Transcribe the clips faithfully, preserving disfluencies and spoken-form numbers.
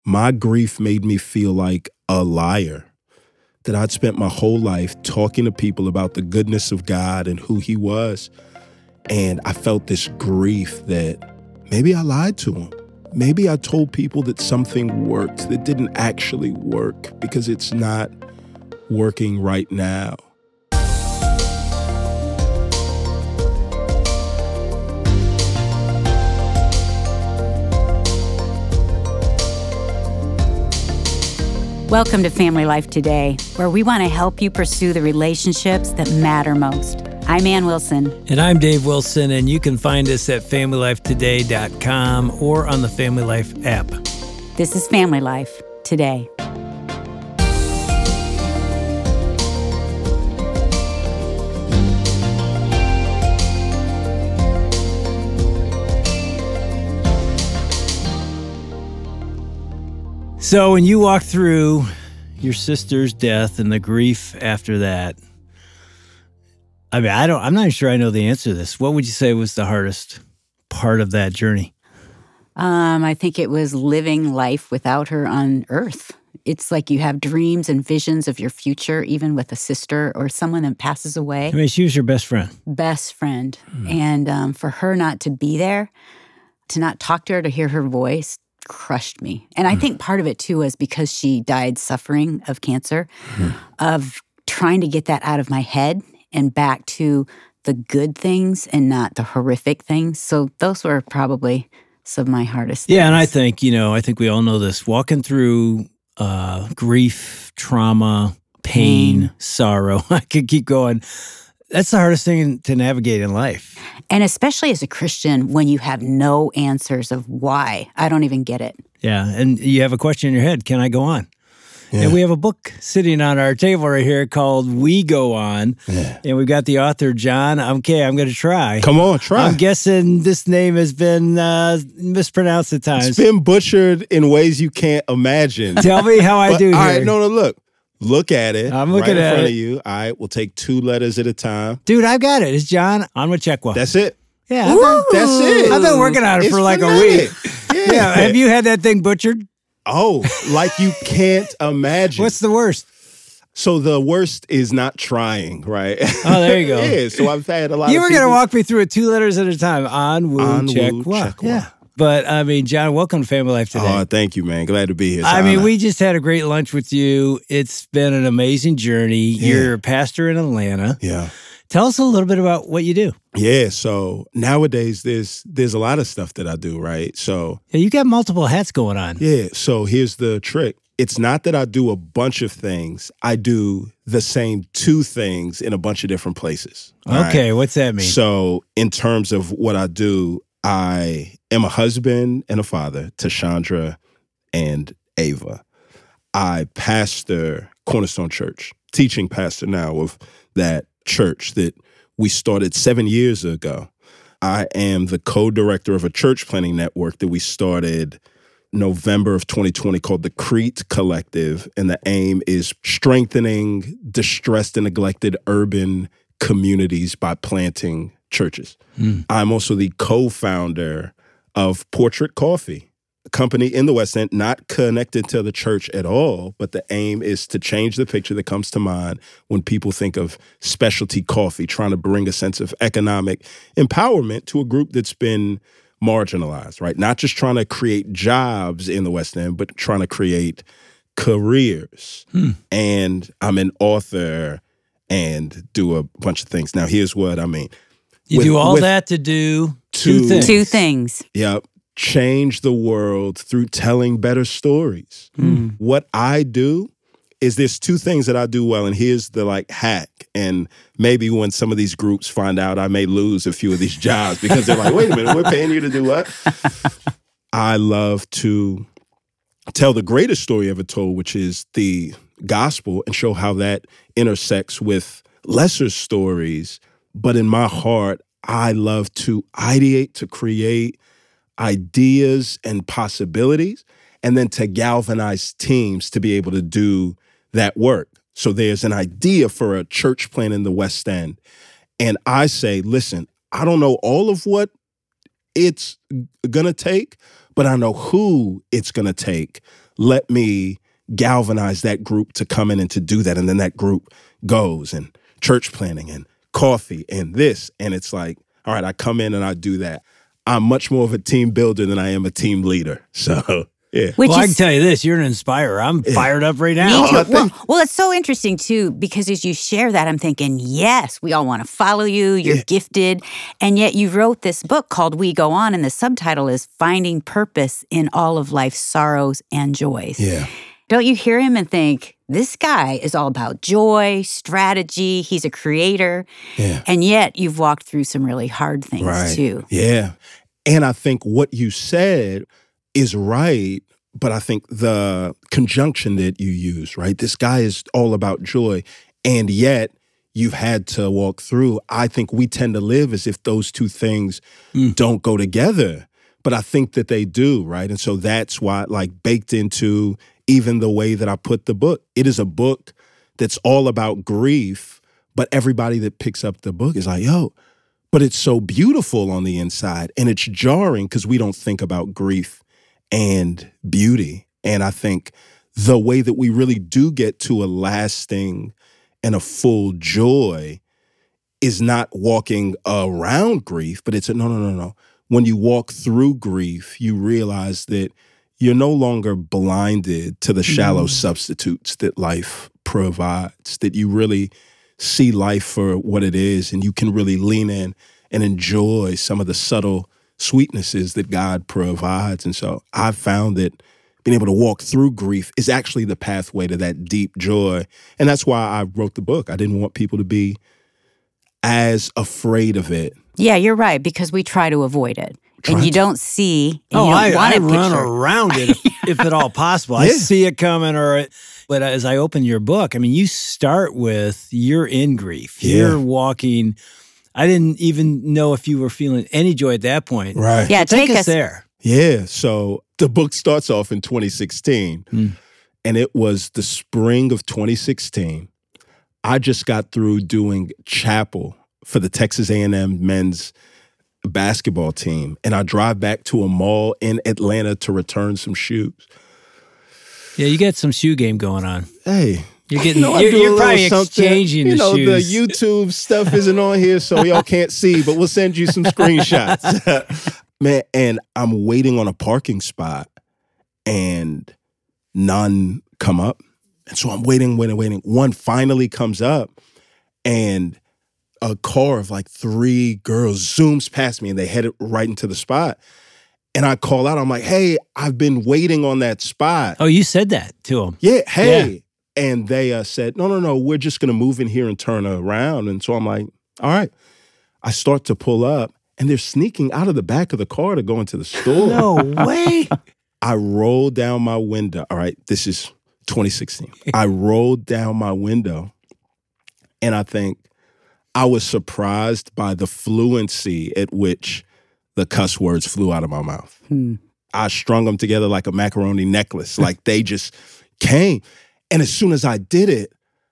My grief made me feel like a liar, that I'd spent my whole life talking to people about the goodness of God and who he was. And I felt this grief that maybe I lied to him. Maybe I told people that something worked that didn't actually work because it's not working right now. Welcome to Family Life Today, where we want to help you pursue the relationships that matter most. I'm Ann Wilson. And I'm Dave Wilson, and you can find us at family life today dot com or on the Family Life app. This is Family Life Today. So when you walk through your sister's death and the grief after that, I mean, I don't, I'm not sure I know the answer to this. What would you say was the hardest part of that journey? Um, I think it was living life without her on Earth. It's like you have dreams and visions of your future, even with a sister or someone that passes away. I mean, she was your best friend. Best friend. Mm. And um, for her not to be there, to not talk to her, to hear her voice, crushed me. And I mm. think part of it, too, was because she died suffering of cancer, mm. of trying to get that out of my head and back to the good things and not the horrific things. So those were probably some of my hardest things. Yeah, and I think, you know, I think we all know this. Walking through uh, grief, trauma, pain, mm. sorrow, I could keep going. That's the hardest thing to navigate in life. And especially as a Christian, when you have no answers of why. I don't even get it. Yeah, and you have a question in your head, can I go on? Yeah. And we have a book sitting on our table right here called We Go On. Yeah. And we've got the author, John. Okay, I'm going to try. Come on, try. I'm guessing this name has been uh, mispronounced at times. It's been butchered in ways you can't imagine. Tell me how I but, do here. All right, no, no, look. Look at it. I'm looking right in at front it. of you. All right, we'll take two letters at a time. Dude, I've got it. It's John Onwuchekwa. That's it. Yeah, I've been, that's it. I've been working on it it's for like phonetic. a week. Yeah. yeah. Have you had that thing butchered? Oh, like you can't imagine. What's the worst? So the worst is not trying, right? Oh, there you go. Yeah, so I've had a lot you of were people... going to walk me through it two letters at a time. Onwuchekwa. Yeah. But, I mean, John, welcome to Family Life Today. Oh, thank you, man. Glad to be here. It's I mean, honor. we just had a great lunch with you. It's been an amazing journey. Yeah. You're a pastor in Atlanta. Yeah. Tell us a little bit about what you do. Yeah, so nowadays there's there's a lot of stuff that I do, right? So yeah, you got multiple hats going on. Yeah, so here's the trick. It's not that I do a bunch of things. I do the same two things in a bunch of different places. Okay, right? What's that mean? So in terms of what I do, I am a husband and a father to Chandra and Ava. I pastor Cornerstone Church, teaching pastor now of that church that we started seven years ago. I am the co-director of a church planning network that we started November of twenty twenty called the Crete Collective, and the aim is strengthening distressed and neglected urban communities by planting churches. Mm. I'm also the co-founder of Portrait Coffee, a company in the West End, not connected to the church at all, but the aim is to change the picture that comes to mind when people think of specialty coffee, trying to bring a sense of economic empowerment to a group that's been marginalized, right? Not just trying to create jobs in the West End, but trying to create careers. Hmm. And I'm an author and do a bunch of things. Now, here's what I mean. You with, do all that to do two, two things. Two things. Yep. Change the world through telling better stories. Mm. What I do is there's two things that I do well, and here's the like hack. And maybe when some of these groups find out, I may lose a few of these jobs because they're like, wait a minute, we're paying you to do what? I love to tell the greatest story ever told, which is the gospel, and show how that intersects with lesser stories. But in my heart, I love to ideate, to create ideas and possibilities, and then to galvanize teams to be able to do that work. So there's an idea for a church plant in the West End. And I say, listen, I don't know all of what it's going to take, but I know who it's going to take. Let me galvanize that group to come in and to do that. And then that group goes and church planning and coffee and this. And it's like, all right, I come in and I do that. I'm much more of a team builder than I am a team leader. So, yeah. Which well, is, I can tell you this, you're an inspirer. I'm yeah. fired up right now. Me too. Well, well, it's so interesting, too, because as you share that, I'm thinking, yes, we all want to follow you. You're yeah. gifted. And yet you wrote this book called We Go On, and the subtitle is Finding Purpose in All of Life's Sorrows and Joys. Yeah. Don't you hear him and think, this guy is all about joy, strategy, he's a creator, yeah. and yet you've walked through some really hard things, right. too. Yeah. And I think what you said is right, but I think the conjunction that you use, right? This guy is all about joy, and yet you've had to walk through. I think we tend to live as if those two things mm. don't go together, but I think that they do, right? And so that's why, like, baked into even the way that I put the book. It is a book that's all about grief, but everybody that picks up the book is like, yo, but it's so beautiful on the inside. And it's jarring because we don't think about grief and beauty. And I think the way that we really do get to a lasting and a full joy is not walking around grief, but it's a no, no, no, no. When you walk through grief, you realize that you're no longer blinded to the shallow mm. substitutes that life provides, that you really see life for what it is, and you can really lean in and enjoy some of the subtle sweetnesses that God provides. And so I've found that being able to walk through grief is actually the pathway to that deep joy. And that's why I wrote the book. I didn't want people to be as afraid of it. Yeah, you're right, because we try to avoid it. And you don't see, and oh, you don't I, want I to run picture. around it if, if at all possible. Yeah. I see it coming, or but as I open your book, I mean, you start with you're in grief. Yeah. You're walking. I didn't even know if you were feeling any joy at that point. Right. Yeah, so take, take us us there. Yeah. So the book starts off in twenty sixteen, mm. and it was the spring of twenty sixteen. I just got through doing chapel for the Texas A and M men's basketball team, and I drive back to a mall in Atlanta to return some shoes. Yeah, you got some shoe game going on. Hey, you're getting. You know, you're you're probably exchanging you the know, shoes. The YouTube stuff isn't on here, so y'all can't see, but we'll send you some screenshots. Man, and I'm waiting on a parking spot, and none come up. And so I'm waiting, waiting, waiting. One finally comes up, and a car of like three girls zooms past me, and they headed right into the spot. And I call out, I'm like, hey, I've been waiting on that spot. Oh, you said that to them. Yeah, hey. Yeah. And they uh, said, no, no, no, we're just going to move in here and turn around. And so I'm like, all right. I start to pull up, and they're sneaking out of the back of the car to go into the store. No way. I roll down my window. All right, this is twenty sixteen. I rolled down my window, and I think I was surprised by the fluency at which the cuss words flew out of my mouth. Hmm. I strung them together like a macaroni necklace. Like they just came. And as soon as I did it,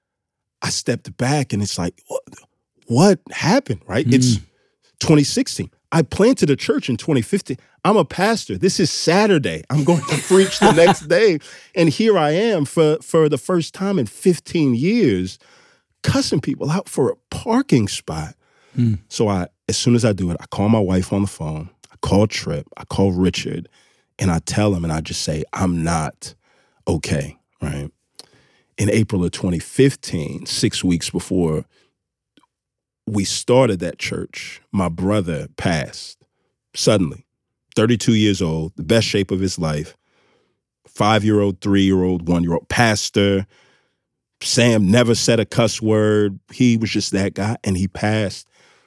I stepped back, and it's like, what, what happened, right? Mm. It's twenty sixteen. I planted a church in twenty fifteen. I'm a pastor. This is Saturday. I'm going to preach the next day. And here I am for, for the first time in fifteen years, cussing people out for a parking spot. Mm. So I, as soon as I do it, I call my wife on the phone. I call Tripp. I call Richard. And I tell him, and I just say, I'm not okay, right? In April of twenty fifteen, six weeks before we started that church, my brother passed suddenly, thirty-two years old, the best shape of his life, five-year-old, three-year-old, one-year-old, pastor. Sam never said a cuss word. He was just that guy, and he passed.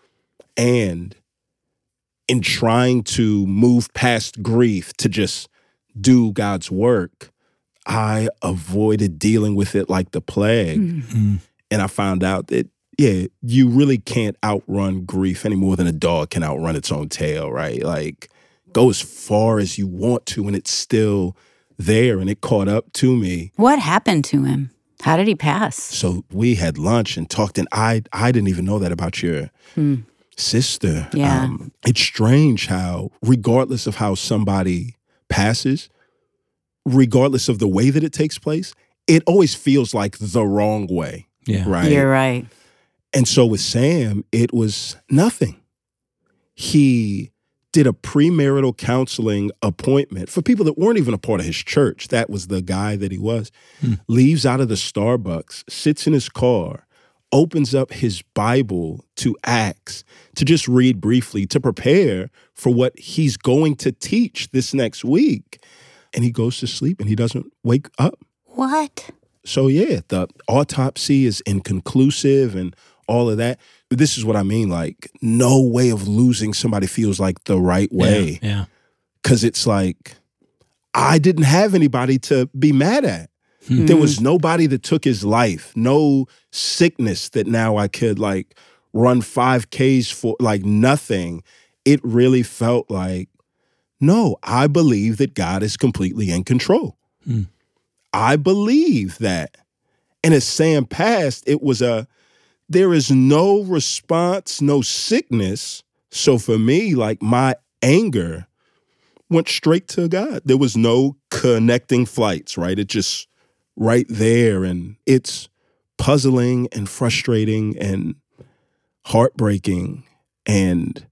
And in trying to move past grief to just do God's work, I avoided dealing with it like the plague. Mm-hmm. And I found out that, yeah, you really can't outrun grief any more than a dog can outrun its own tail, right? Like, go as far as you want to, and it's still there, and it caught up to me. What happened to him? How did he pass? So we had lunch and talked, and I I didn't even know that about your hmm. sister. Yeah. Um, it's strange how, regardless of how somebody passes, regardless of the way that it takes place, it always feels like the wrong way. Yeah. Right. You're right. And so with Sam, it was nothing. He did a premarital counseling appointment for people that weren't even a part of his church. That was the guy that he was. Hmm. Leaves out of the Starbucks, sits in his car, opens up his Bible to Acts, to just read briefly, to prepare for what he's going to teach this next week. And he goes to sleep and he doesn't wake up. What? So yeah, the autopsy is inconclusive and all of that. But this is what I mean, like, no way of losing somebody feels like the right way. Yeah. Because it's like, I didn't have anybody to be mad at. Hmm. There was nobody that took his life, no sickness that now I could like run five Ks for, like nothing. It really felt like, no, I believe that God is completely in control. Hmm. I believe that. And as Sam passed, it was a, there is no response, no sickness. So for me, like my anger went straight to God. There was no connecting flights, right? It just right there. And it's puzzling and frustrating and heartbreaking. And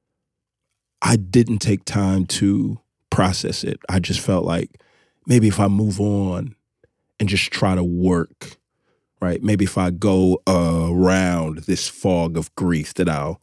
I didn't take time to process it. I just felt like maybe if I move on and just try to work, right? Maybe if I go uh, around this fog of grief that I'll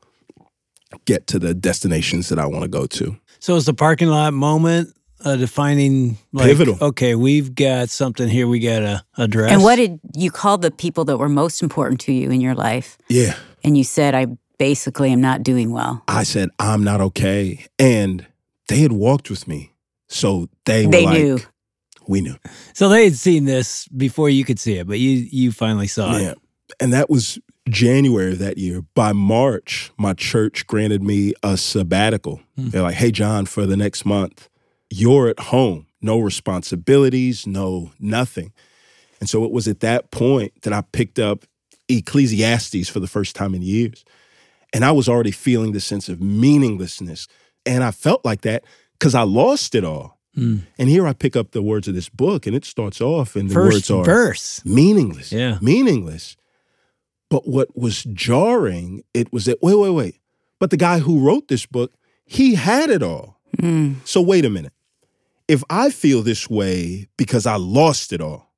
get to the destinations that I want to go to. So is the parking lot moment a defining, like, pivotal? Okay, we've got something here we got to address. And what did you call the people that were most important to you in your life? Yeah. And you said, I basically am not doing well. I said, I'm not okay. And they had walked with me. So they were they like, knew. We knew. So they had seen this before you could see it, but you you finally saw yeah. it. And that was January of that year. By March, my church granted me a sabbatical. Hmm. They're like, hey, John, for the next month, you're at home. No responsibilities, no nothing. And so it was at that point that I picked up Ecclesiastes for the first time in years. And I was already feeling the sense of meaninglessness. And I felt like that because I lost it all. Mm. And here I pick up the words of this book, and it starts off, and the First words are verse. meaningless, yeah. meaningless. But what was jarring, it was that, wait, wait, wait. But the guy who wrote this book, he had it all. Mm. So wait a minute. If I feel this way because I lost it all,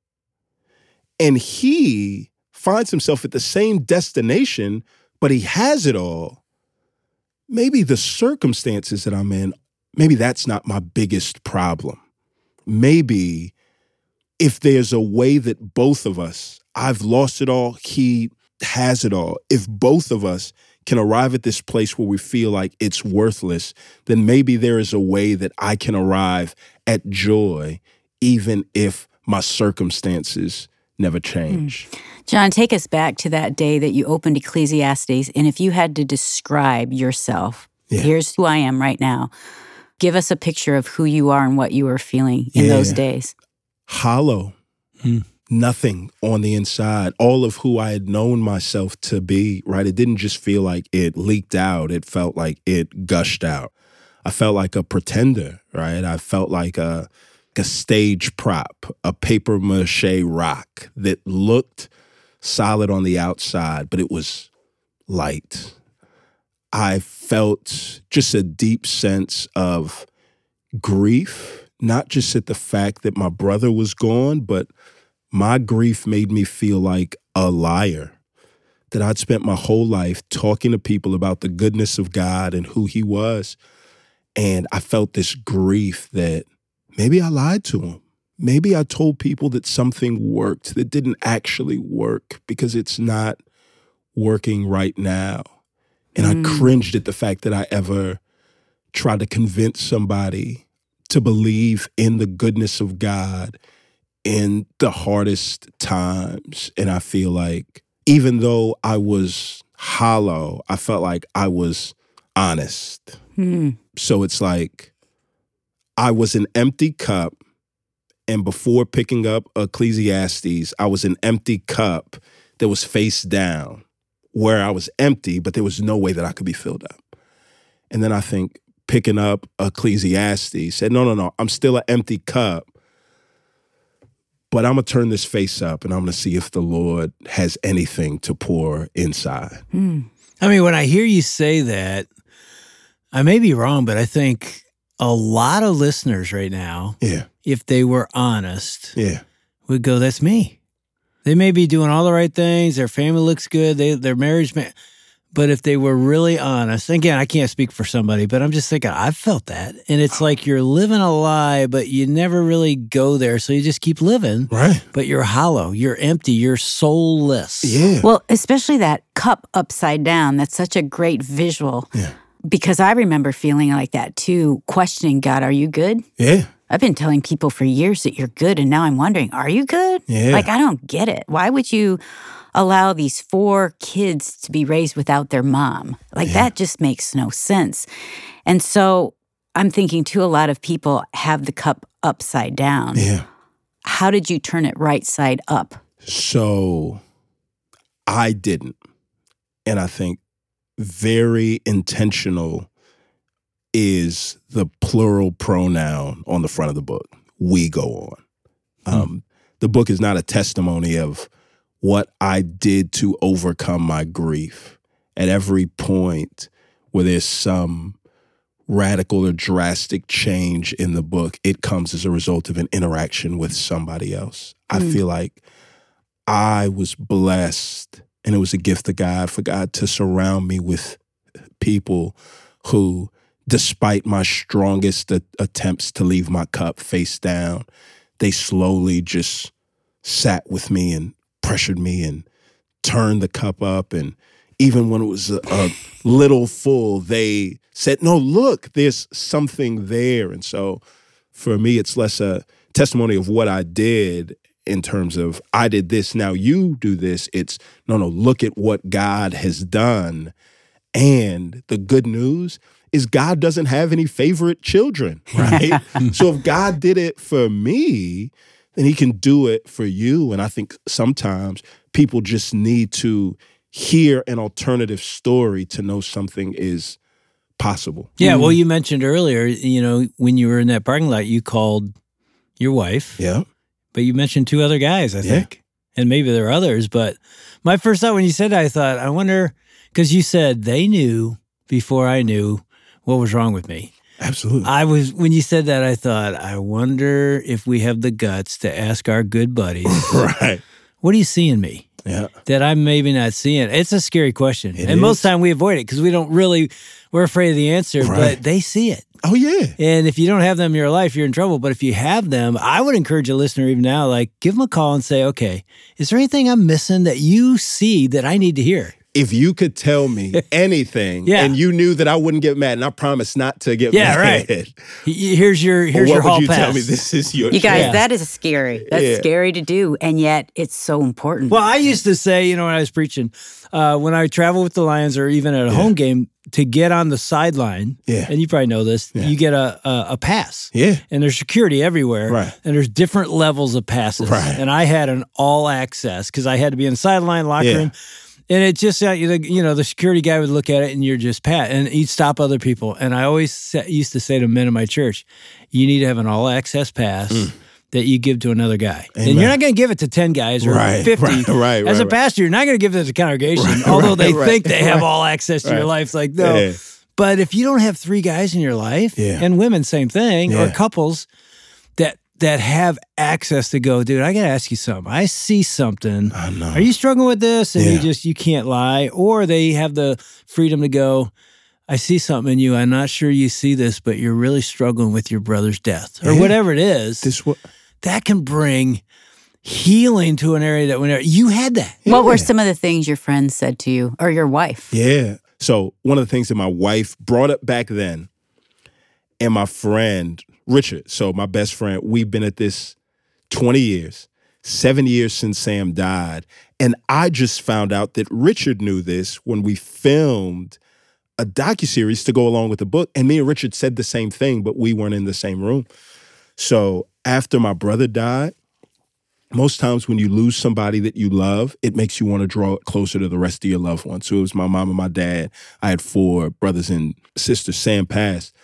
and he finds himself at the same destination, but he has it all, maybe the circumstances that I'm in, maybe that's not my biggest problem. Maybe if there's a way that both of us, I've lost it all, he has it all. If both of us can arrive at this place where we feel like it's worthless, then maybe there is a way that I can arrive at joy, even if my circumstances never change. Mm. John, take us back to that day that you opened Ecclesiastes, and if you had to describe yourself, yeah. here's who I am right now. Give us a picture of who you are and what you were feeling in yeah. those days. Hollow. Hmm. Nothing on the inside. All of who I had known myself to be, right? It didn't just feel like it leaked out. It felt like it gushed out. I felt like a pretender, right? I felt like a, a stage prop, a paper mache rock that looked solid on the outside, but it was light. I felt just a deep sense of grief, not just at the fact that my brother was gone, but my grief made me feel like a liar, that I'd spent my whole life talking to people about the goodness of God and who he was. And I felt this grief that maybe I lied to him. Maybe I told people that something worked that didn't actually work because it's not working right now. And mm. I cringed at the fact that I ever tried to convince somebody to believe in the goodness of God in the hardest times. And I feel like even though I was hollow, I felt like I was honest. Mm. So it's like I was an empty cup. And before picking up Ecclesiastes, I was an empty cup that was face down, where I was empty, but there was no way that I could be filled up. And then I think picking up Ecclesiastes, said, no, no, no, I'm still an empty cup, but I'm going to turn this face up and I'm going to see if the Lord has anything to pour inside. Hmm. I mean, when I hear you say that, I may be wrong, but I think a lot of listeners right now, Yeah, if they were honest, yeah, would go, that's me. They may be doing all the right things. Their family looks good. They, their marriage, may, but if they were really honest, again, I can't speak for somebody, but I'm just thinking, I've felt that. And it's like you're living a lie, but you never really go there. So you just keep living, right. but you're hollow, you're empty, you're soulless. Yeah. Well, especially that cup upside down. That's such a great visual. Yeah. Because I remember feeling like that too, questioning, God, are you good? Yeah. I've been telling people for years that you're good, and now I'm wondering, are you good? Yeah. Like, I don't get it. Why would you allow these four kids to be raised without their mom? Like, Yeah. that just makes no sense. And so I'm thinking, too, a lot of people have the cup upside down. Yeah. How did you turn it right side up? So I didn't. And I think very intentional is the plural pronoun on the front of the book. We go on. Um, the book is not a testimony of what I did to overcome my grief. At every point where there's some radical or drastic change in the book, it comes as a result of an interaction with somebody else. I Mm. feel like I was blessed, and it was a gift of God for God to surround me with people who, despite my strongest a- attempts to leave my cup face down, they slowly just sat with me and pressured me and turned the cup up. And even when it was a, a little full, they said, no, look, there's something there. And so for me, it's less a testimony of what I did in terms of I did this, now you do this. It's, no, no, look at what God has done. And the good news is God doesn't have any favorite children, right? So if God did it for me, then he can do it for you. And I think sometimes people just need to hear an alternative story to know something is possible. Yeah, well, you mentioned earlier, you know, when you were in that parking lot, you called your wife. Yeah. But you mentioned two other guys, I Yeah. think. And maybe there are others. But my first thought when you said that, I thought, I wonder, because you said they knew before I knew what was wrong with me. Absolutely. I was, when you said that, I thought, I wonder if we have the guts to ask our good buddies, Right. what do you see in me Yeah. that I'm maybe not seeing? It's a scary question. It and most is. time we avoid it because we don't really, we're afraid of the answer, Right. but they see it. Oh, yeah. And if you don't have them in your life, you're in trouble. But if you have them, I would encourage a listener even now, like give them a call and say, okay, is there anything I'm missing that you see that I need to hear? If you could tell me anything Yeah. and you knew that I wouldn't get mad, and I promise not to get Yeah, mad. right. Y- Here's your, here's what your would hall you pass. tell me? This is your You guys, Yeah. that is scary. That's Yeah. scary to do, and yet it's so important. Well, I used to say, you know, when I was preaching, uh, when I travel with the Lions or even at a home game, to get on the sideline, Yeah. and you probably know this, Yeah. you get a, a, a pass. Yeah. And there's security everywhere. Right. And there's different levels of passes. Right. And I had an all access because I had to be in the sideline locker Yeah. room. And it just, uh, you know, you know, the security guy would look at it and you're just pat, and he'd stop other people. And I always sa- used to say to men in my church, you need to have an all access pass that you give to another guy. And Amen. you're not going to give it to ten guys or Right, fifty. right, right, As a right. pastor, you're not going to give it to the congregation, Right, although right, they right, think they have right. all access to your Right. life. It's like, no. Yeah. But if you don't have three guys in your life, Yeah. and women, same thing, or Yeah. couples that that have access to go, dude, I got to ask you something. I see something. I know. Are you struggling with this? And you Yeah. just, you can't lie. Or they have the freedom to go, I see something in you. I'm not sure you see this, but you're really struggling with your brother's death or Yeah. whatever it is. This what? That can bring healing to an area that whenever you had that. What were Yeah. some of the things your friends said to you or your wife? Yeah. So one of the things that my wife brought up back then, and my friend Richard, so my best friend, we've been at this twenty years, seven years since Sam died. And I just found out that Richard knew this when we filmed a docuseries to go along with the book. And me and Richard said the same thing, but we weren't in the same room. So after my brother died, most times when you lose somebody that you love, it makes you want to draw it closer to the rest of your loved ones. So it was my mom and my dad. I had four brothers and sisters. Sam passed.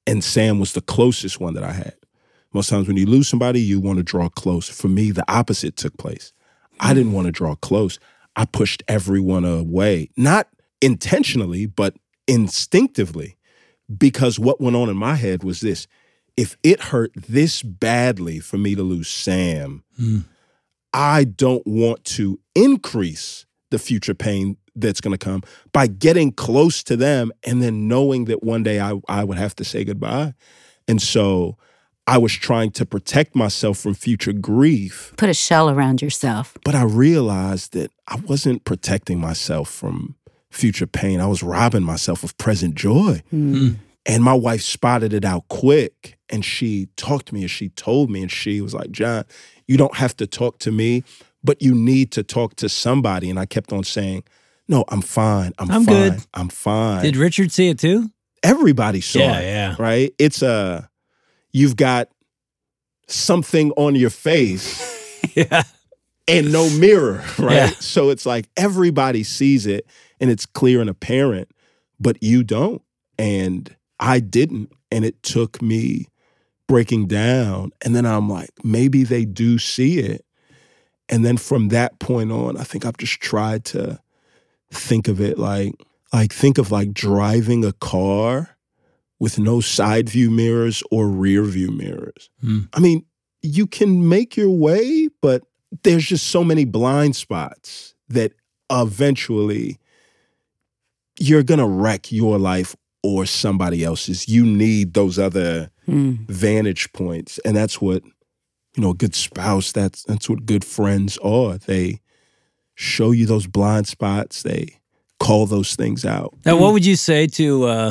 And Sam was the closest one that I had. Most times when you lose somebody, you want to draw close. For me, the opposite took place. I didn't want to draw close. I pushed everyone away, not intentionally, but instinctively, because what went on in my head was this. If it hurt this badly for me to lose Sam, mm. I don't want to increase the future pain that's going to come by getting close to them and then knowing that one day I, I would have to say goodbye. And so I was trying to protect myself from future grief. Put a shell around yourself. But I realized that I wasn't protecting myself from future pain. I was robbing myself of present joy. Mm. And my wife spotted it out quick. And she talked to me and she told me, and she was like, John, you don't have to talk to me, but you need to talk to somebody. And I kept on saying, no, I'm fine. I'm, I'm fine. good. I'm fine. Did Richard see it too? Everybody saw yeah, it. Yeah. Right? It's a, you've got something on your face yeah. and no mirror, right? Yeah. So it's like everybody sees it and it's clear and apparent, but you don't. And I didn't. And it took me breaking down. And then I'm like, maybe they do see it. And then from that point on, I think I've just tried to think of it like, like think of like driving a car with no side view mirrors or rear view mirrors. Mm. I mean, you can make your way, but there's just so many blind spots that eventually you're going to wreck your life or somebody else's. You need those other mm. vantage points. And that's what, you know, a good spouse, that's that's what good friends are. They show you those blind spots. They call those things out. Now, what would you say to, uh,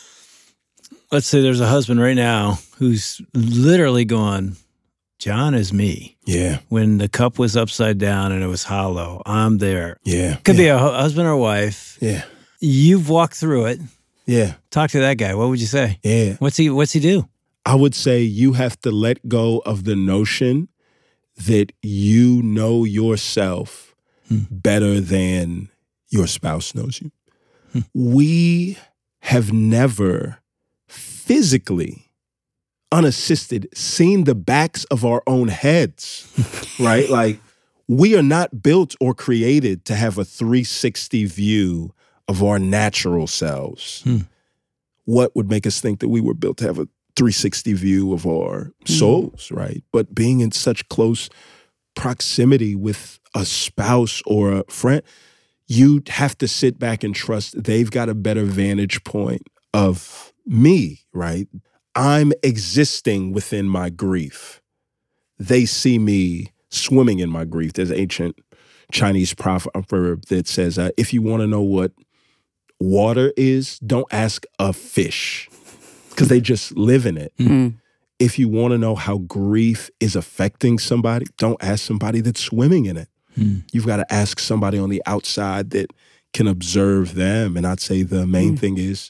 let's say there's a husband right now who's literally going, John is me. Yeah. When the cup was upside down and it was hollow, I'm there. Yeah. Could yeah. be a husband or wife. Yeah. You've walked through it. Yeah. Talk to that guy. What would you say? Yeah. What's he What's he do? I would say you have to let go of the notion that you know yourself hmm. better than your spouse knows you. Hmm. We have never physically, unassisted, seen the backs of our own heads, right? Like, we are not built or created to have a three sixty view of our natural selves. Hmm. What would make us think that we were built to have a three sixty view of our souls, mm. right? But being in such close proximity with a spouse or a friend, you have to sit back and trust they've got a better vantage point of me, right? I'm existing within my grief. They see me swimming in my grief. There's an ancient Chinese proverb that says, uh, if you want to know what water is, don't ask a fish, because they just live in it. Mm-hmm. If you want to know how grief is affecting somebody, don't ask somebody that's swimming in it. Mm. You've got to ask somebody on the outside that can observe them. And I'd say the main mm. thing is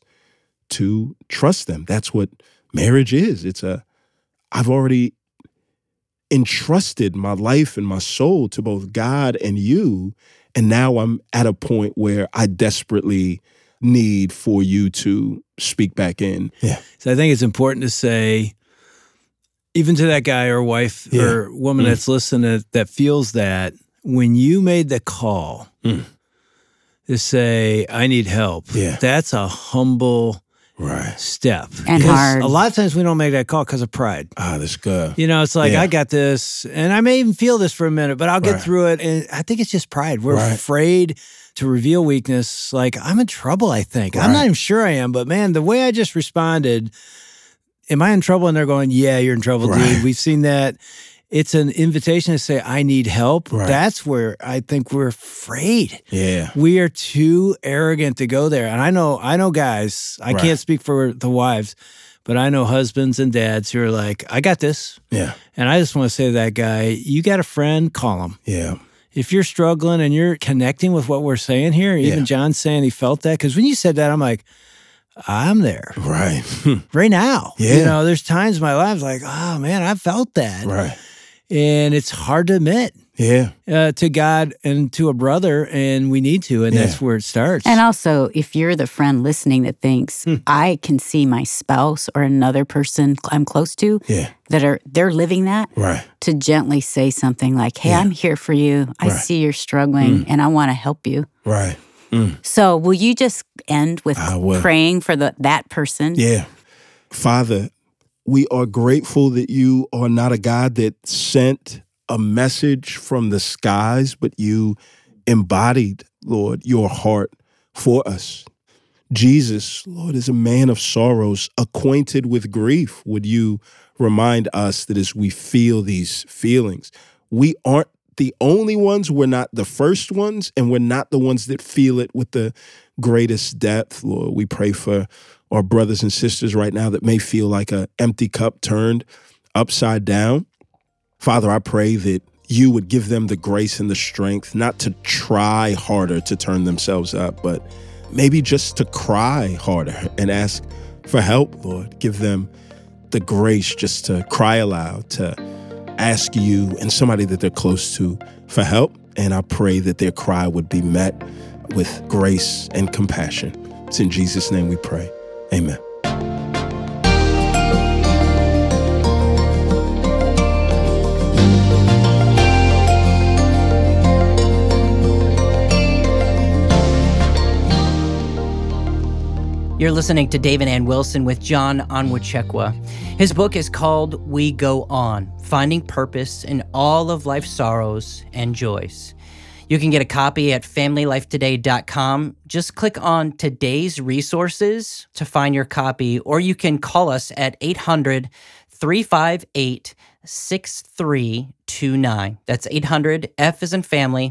to trust them. That's what marriage is. It's a, I've already entrusted my life and my soul to both God and you. And now I'm at a point where I desperately need for you to speak back in. Yeah. So I think it's important to say, even to that guy or wife yeah. or woman mm. that's listening that feels that, when you made the call mm. to say, I need help, yeah. that's a humble right. step. And hard. A lot of times we don't make that call because of pride. Ah, that's good. You know, it's like, yeah. I got this, and I may even feel this for a minute, but I'll get right. through it. And I think it's just pride. We're right. afraid to reveal weakness. Like, I'm in trouble, I think. Right. I'm not even sure I am, but man, the way I just responded, am I in trouble? And they're going, yeah, you're in trouble, right. dude. We've seen that. It's an invitation to say, I need help. Right. That's where I think we're afraid. Yeah. We are too arrogant to go there. And I know, I know guys, I right. can't speak for the wives, but I know husbands and dads who are like, I got this. Yeah. And I just want to say to that guy, you got a friend, call him. Yeah. If you're struggling and you're connecting with what we're saying here, even yeah. John's saying he felt that, because when you said that, I'm like, I'm there. Right. right now. Yeah. You know, there's times in my life like, oh man, I felt that. Right. And it's hard to admit Yeah. uh, to God and to a brother, and we need to, and Yeah. that's where it starts. And also, if you're the friend listening that thinks, Hmm. I can see my spouse or another person I'm close to Yeah. that are, they're living that, Right. to gently say something like, hey, Yeah. I'm here for you. I Right. see you're struggling and I want to help you. Right. So will you just end with I will. praying for the that person? Yeah. Father, we are grateful that you are not a God that sent a message from the skies, but you embodied, Lord, your heart for us. Jesus, Lord, is a man of sorrows, acquainted with grief. Would you remind us that as we feel these feelings, we aren't the only ones, we're not the first ones, and we're not the ones that feel it with the greatest depth, Lord. We pray for our brothers and sisters right now that may feel like an empty cup turned upside down. Father, I pray that you would give them the grace and the strength not to try harder to turn themselves up, but maybe just to cry harder and ask for help, Lord. Give them the grace just to cry aloud, to ask you and somebody that they're close to for help. And I pray that their cry would be met with grace and compassion. It's in Jesus' name we pray. Amen. You're listening to Dave and Ann Wilson with John Onwuchekwa. His book is called We Go On, Finding Purpose in All of Life's Sorrows and Joys. You can get a copy at family life today dot com. Just click on today's resources to find your copy, or you can call us at eight hundred, three five eight, six three two nine. That's eight hundred, F as in family,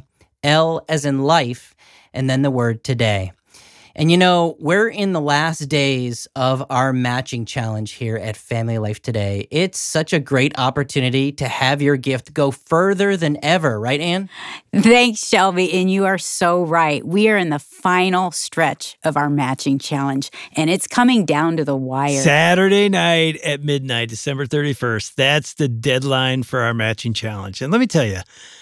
L as in life, and then the word today. And you know, we're in the last days of our matching challenge here at Family Life Today. It's such a great opportunity to have your gift go further than ever, right, Ann? Thanks, Shelby. And you are so right. We are in the final stretch of our matching challenge, and it's coming down to the wire. Saturday night at midnight, December thirty-first. That's the deadline for our matching challenge. And let me tell you,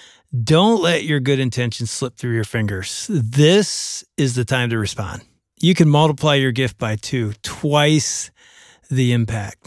don't let your good intentions slip through your fingers. This is the time to respond. You can multiply your gift by two, twice the impact.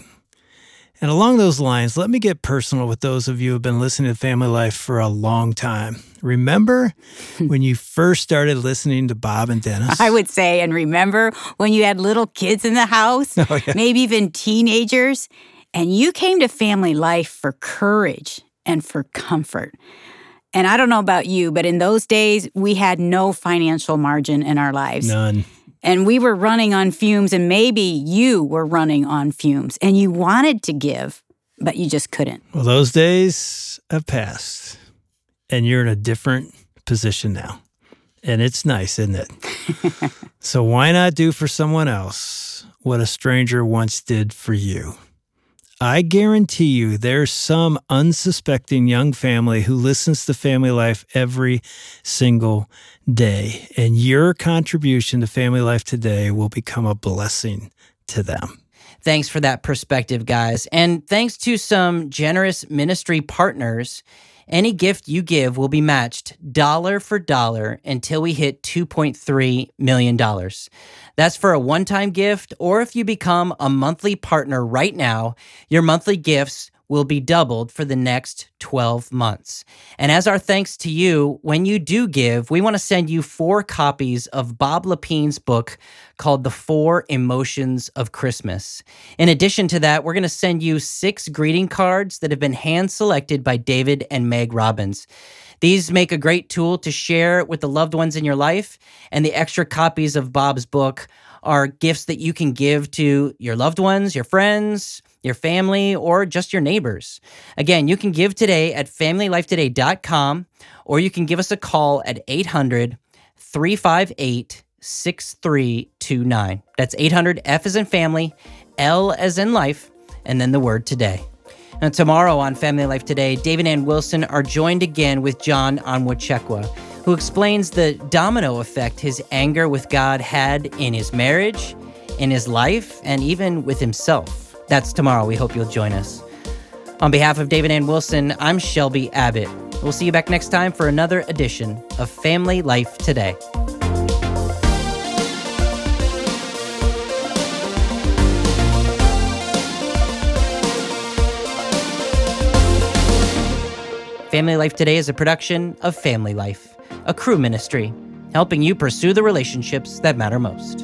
And along those lines, let me get personal with those of you who have been listening to Family Life for a long time. Remember when you first started listening to Bob and Dennis? I would say, and remember when you had little kids in the house, Oh, yeah. maybe even teenagers, and you came to Family Life for courage and for comfort. And I don't know about you, but in those days, we had no financial margin in our lives. None. And we were running on fumes, and maybe you were running on fumes, and you wanted to give, but you just couldn't. Well, those days have passed, and you're in a different position now. And it's nice, isn't it? So why not do for someone else what a stranger once did for you? I guarantee you there's some unsuspecting young family who listens to Family Life every single day, and your contribution to Family Life Today will become a blessing to them. Thanks for that perspective, guys. And thanks to some generous ministry partners, any gift you give will be matched dollar for dollar until we hit two point three million dollars. That's for a one-time gift, or if you become a monthly partner right now, your monthly gifts will be doubled for the next twelve months. And as our thanks to you, when you do give, we want to send you four copies of Bob Lapine's book called The Four Emotions of Christmas. In addition to that, we're going to send you six greeting cards that have been hand-selected by David and Meg Robbins. These make a great tool to share with the loved ones in your life, and the extra copies of Bob's book are gifts that you can give to your loved ones, your friends, your family, or just your neighbors. Again, you can give today at family life today dot com, or you can give us a call at eight hundred, three five eight, six three two nine. That's eight hundred, F as in family, L as in life, and then the word today. Now, tomorrow on Family Life Today, David and Ann Wilson are joined again with John Onwuchekwa, who explains the domino effect his anger with God had in his marriage, in his life, and even with himself. That's tomorrow. We hope you'll join us. On behalf of David Ann Wilson, I'm Shelby Abbott. We'll see you back next time for another edition of Family Life Today. Family Life Today is a production of Family Life, a Cru ministry, helping you pursue the relationships that matter most.